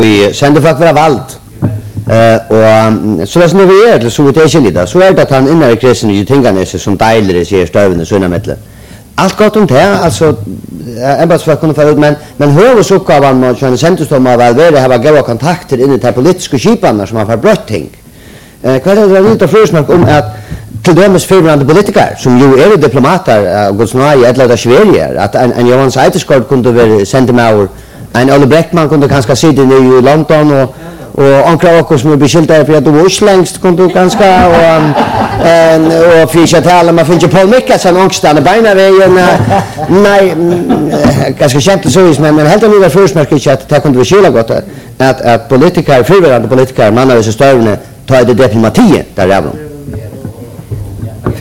vi sender folk vara vald. Och så det nu vi är så vi tar lite så är det att han innan krisen ju tänker sig som deiler ser stövna såna mittel. Allt gott om det alltså ämbetsfolk kunde få ut men huvuduppgavan man kan centrumma väl det har goda kontakter in i det politiska skipan som har för brotting. Vad är det lite försnack om att till dömes förvarande politiker som ju är diplomater och såna eller där Sverige att en Johan Seiterskog kunde väl sända med en Olle Bräckman kunde kanske sitta i London och ankra också som beskylda för att du var slängst kunde ganska och fiska tala man finns ju Paul Mickelson ångstan beina vägen nej ganska känt så men helt annorlunda försmärket att det kunde vara gott att politiker förvarande politiker man har så större ta det diplomati där även